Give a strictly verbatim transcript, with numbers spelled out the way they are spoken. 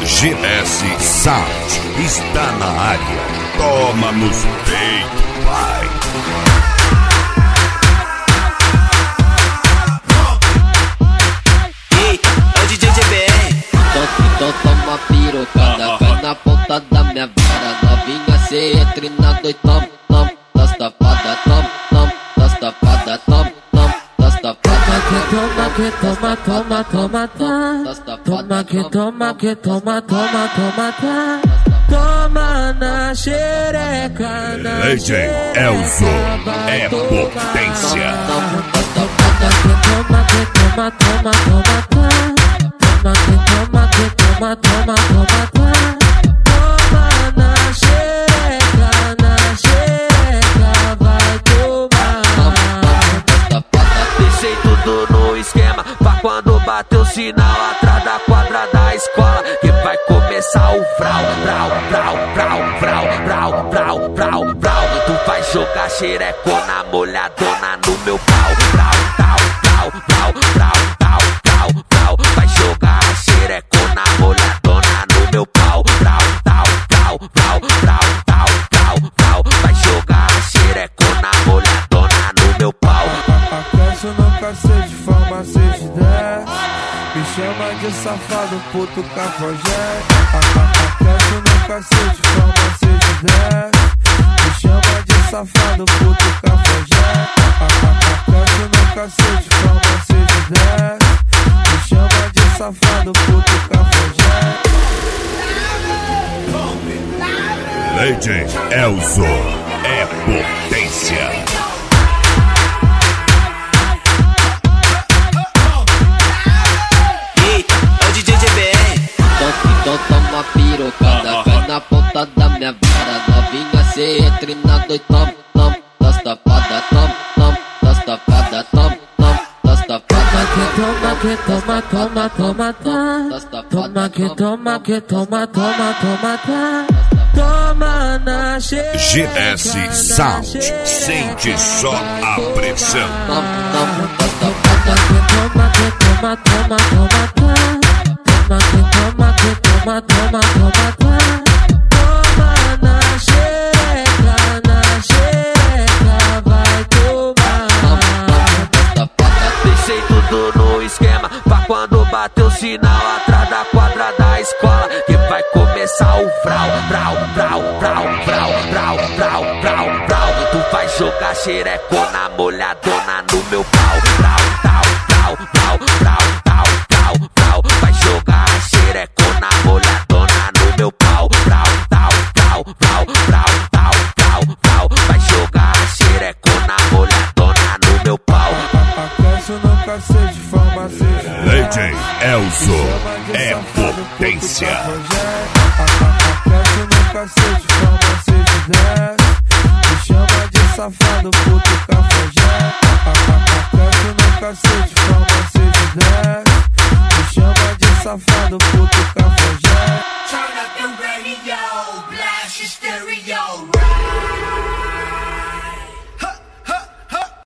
G S Sound está na área. Toma nos peitos, pai. Ei, é o D J G B R. Então toma pirocada, vai na ponta da minha vara. Novinha, cê entra na dois, tom, tom, das tapadas, tom, tom, das tapadas, tom, tom, das tapadas. Toma que toma, toma, toma, tá. Toma que toma, que toma, toma, toma, tá. Toma na xereca, na Legend Elzo é potência. Toma que toma, toma, toma, tá. Toma que toma, que toma, toma, toma, tá. Toma na xereca, na xereca, vai tomar. Deixei tudo no esquema pra quando bater o sinal atrás da quadra da escola, que vai começar o vrau, vrau, vrau, vrau, vrau, vrau, vrau, vrau, vrau. Tu vai jogar xerecona molhadona no meu pau, vrau, vrau, vrau, vrau, vrau, vrau, vrau, vrau. Vai jogar xerecona molhadona no meu pau, vrau, vrau, vrau, vrau, vrau, vrau, vrau, vrau. Vai jogar xerecona molhadona no meu pau. Aquece no cacete, forma seis de dez. Me chama de safado, puto cafajé. Aquece no cacete, forma seis de dez. Me chama de safado, puto cafajé. Aquece no cacete, forma seis de dez. Me chama de safado, puto cafajé. Legend Elzo é potência. Então toma pirocada, vai na ponta da minha vara. Novinha, cê entra na dois, tom, tom, das tapadas, tom, tom, das tapadas, tom, tom, das tapadas. Toma que toma, toma, toma, tá. Toma que toma, que toma, toma, toma, tá. Toma na xereca. G S Sound, sente só a pressão. Tom, tom, das tapadas. Toma que toma, toma, toma, tá. Toma que toma, que toma, toma, toma, tá. Toma na xereca, na xereca, vai tomar. Deixei tudo no esquema pra quando bater o sinal atrás da quadra da escola, que vai começar o vrau, vrau, vrau, vrau, vrau, vrau, vrau, vrau, vrau. Tu vai jogar xerecona molhadona no meu pau, vrau, vrau, vrau, vrau, vrau, vrau, vrau, vrau. Vai jogar xerecona molhadona no meu pau, vrau, vrau, vrau, vrau, vrau, vrau, vrau, vrau. Vai jogar xerecona molhadona no meu pau. Aquece no cacete, forma seis de dez. Legend Elzo é potência. Aquece no cacete, forma seis de dez. Me chama de safado, puto cafajé. Aquece no cacete, forma seis de dez. Me chama de safado, puto cafajé.